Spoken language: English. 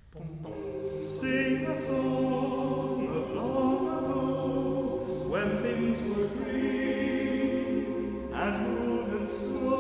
Sing a song of long ago, when things were green and moving slow.